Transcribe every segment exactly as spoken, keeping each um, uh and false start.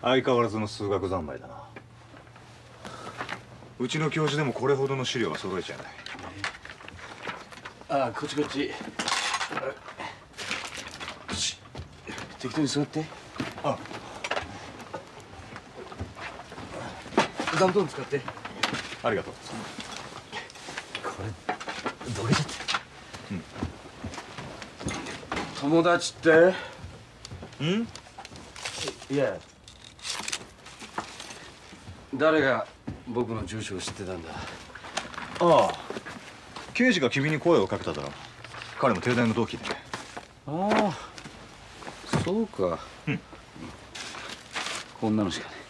相変わらずの数学三昧だな。うちの教授でもこれほどの資料は揃えちゃいない。 ああ、こっちこっち。よし、適当に座って。 あ、 座布団使って。 ありがとう。 これどけちゃって。 うん。 友達って？ ん？ いや、誰が僕の住所を知ってたんだ？ ああ、刑事が君に声をかけただろ。彼も帝大の同期でね。 ああ、そうか。うん。こんなのしかね。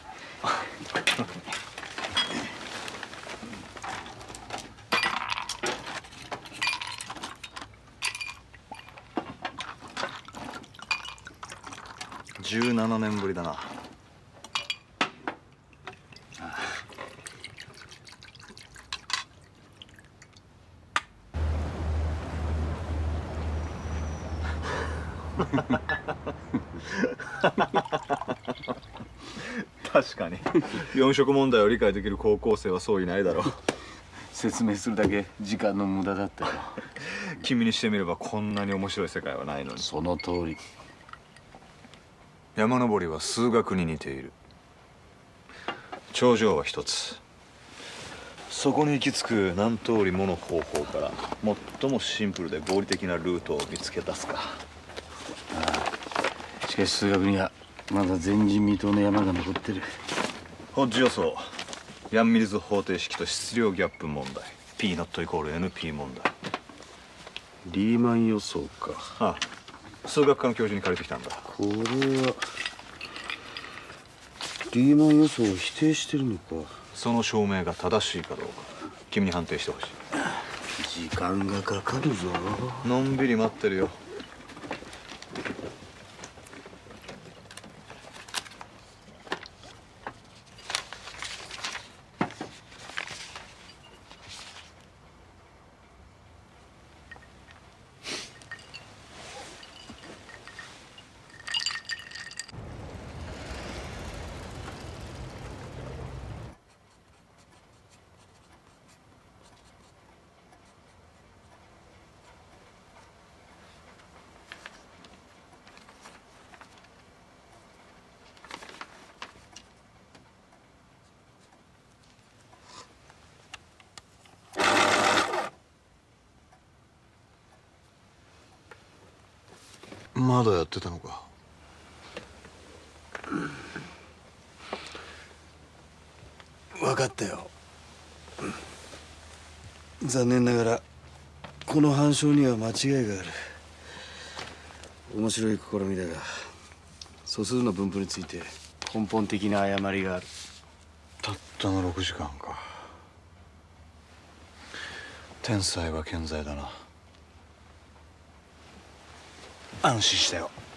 じゅうななねんぶりだな。確かに四色問題を理解できる高校生はそういないだろう。 説明するだけ時間の無駄だったよ。 君にしてみればこんなに面白い世界はないのに。 その通り。 山登りは数学に似ている。頂上は一つ。そこに行き着く何通りもの方法から最もシンプルで合理的なルートを見つけ出すか。 ああ、しかし数学にはまだ前人未到の山が残ってる。 ホッジ予想、ヤンミルズ方程式と質量ギャップ問題、 P ノットイコール エヌピー 問題。 リーマン予想か。 ああ、数学科の教授に借りてきたんだ。 これはリーマン予想を否定してるのか。 その証明が正しいかどうか君に判定してほしい。 時間がかかるぞ。 のんびり待ってるよ。 まだやってたのか。 分かったよ。残念ながらこの反証には間違いがある。面白い試みだが素数の分布について根本的な誤りがある。 たったのろくじかんか。天才は健在だな。安心したよ。